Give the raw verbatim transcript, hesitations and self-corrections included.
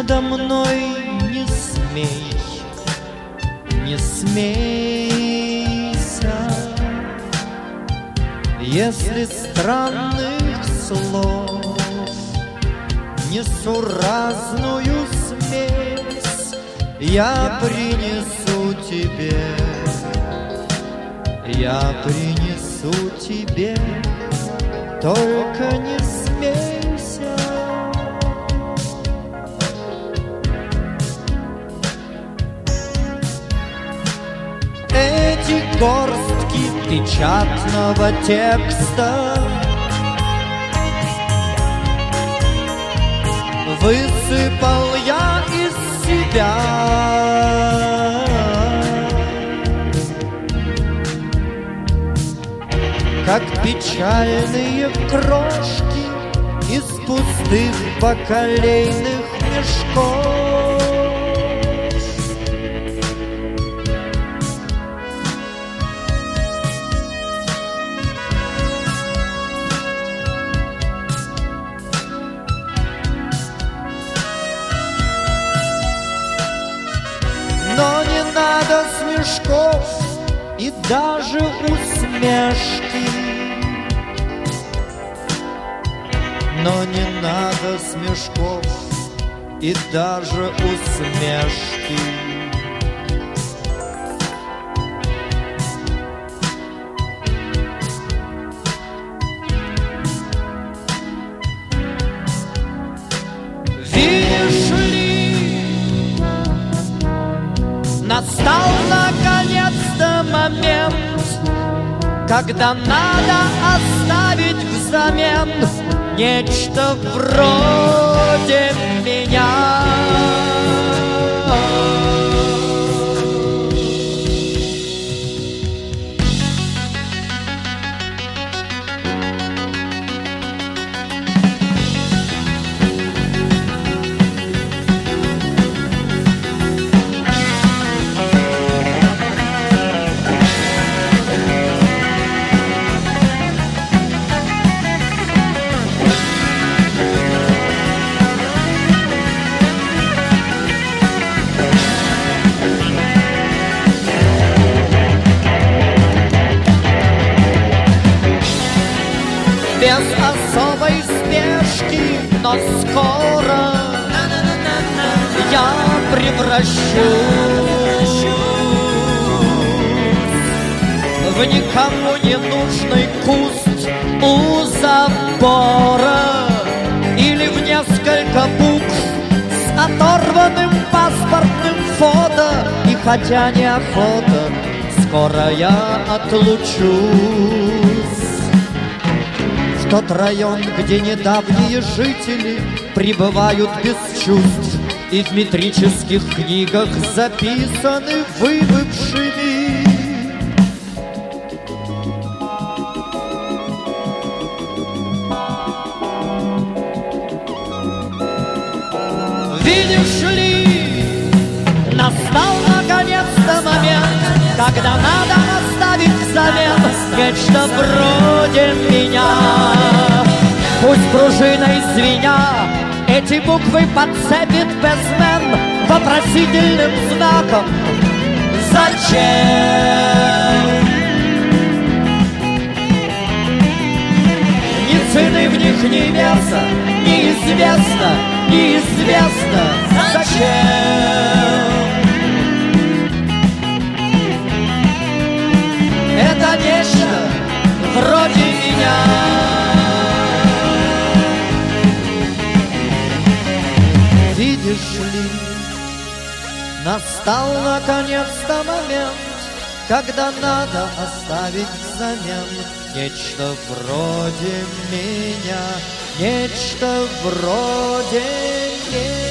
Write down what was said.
надо мной не смей, не смейся, если странных слов несуразную смесь я принесу тебе, я принесу тебе, только не смейся. Эти горстки печатного текста высыпал я из себя, как печальные крошки из пустых бакалейных мешков. Но не надо смешков и даже усмешки, но не надо смешков и даже усмешки. Видишь ли, настал наконец-то момент, когда надо оставить взамен нечто вроде меня. Без особой спешки, но скоро я превращусь в никому не нужный куст у забора или в несколько букв с оторванным паспортным фото. И хотя неохота, скоро я отлучусь в тот район, где недавние жители пребывают без чувств и в метрических книгах записаны выбывшими. Видишь ли, настал наконец-то момент, когда надо оставить взамен нечто вроде меня. Пусть пружиной звеня эти буквы подцепит бэсмен вопросительным знаком. Зачем? Ни цены в них, ни веса, неизвестно, неизвестно зачем. Это нечто вроде меня. Видишь ли, настал наконец-то момент, когда надо оставить взамен нечто вроде меня, нечто вроде меня.